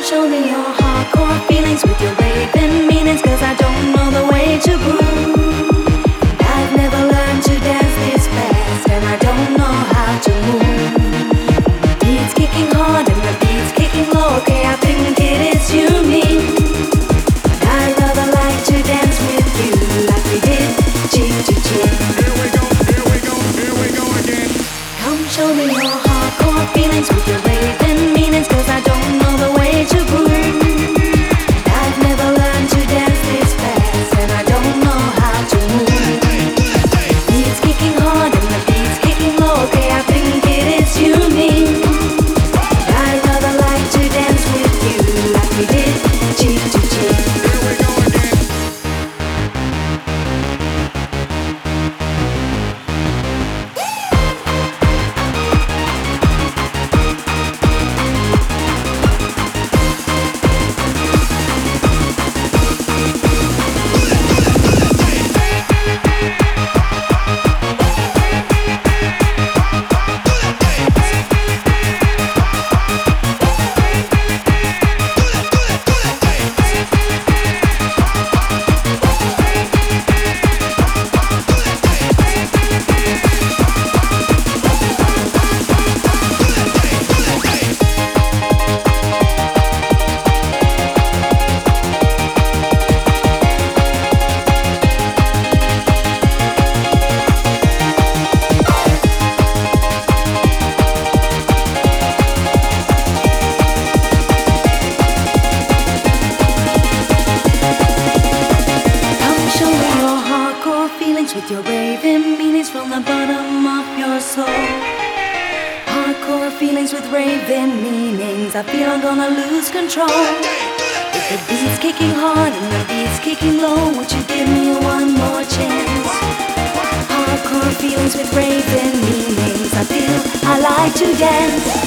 show me your hardcore feelings with your raving meanings, 'cause I don't know the way to groove. I've never learned to dance this fast, and I don't know how to move. Beats kicking hard and the beats kicking low. Okay, I think it is unique. I'd rather like to dance with you like we did cheek to cheek. Here we go, here we go, here we go again. Come show me your hardcore feelings with your raving meanings, 'cause I don't know the way to groove. I've never learned to dance this fast, and I don't know how to move. Beats kicking hard and the beats kicking low. Okay, I think it is unique. I'd rather like to dance with you like we did cheek to cheek. Here we go again. With your raving meanings from the bottom of your soul. Hardcore feelings with raving meanings. I feel I'm gonna lose control. With the beats kicking hard and the beats kicking low, would you give me one more chance? Hardcore feelings with raving meanings. I feel I like to dance.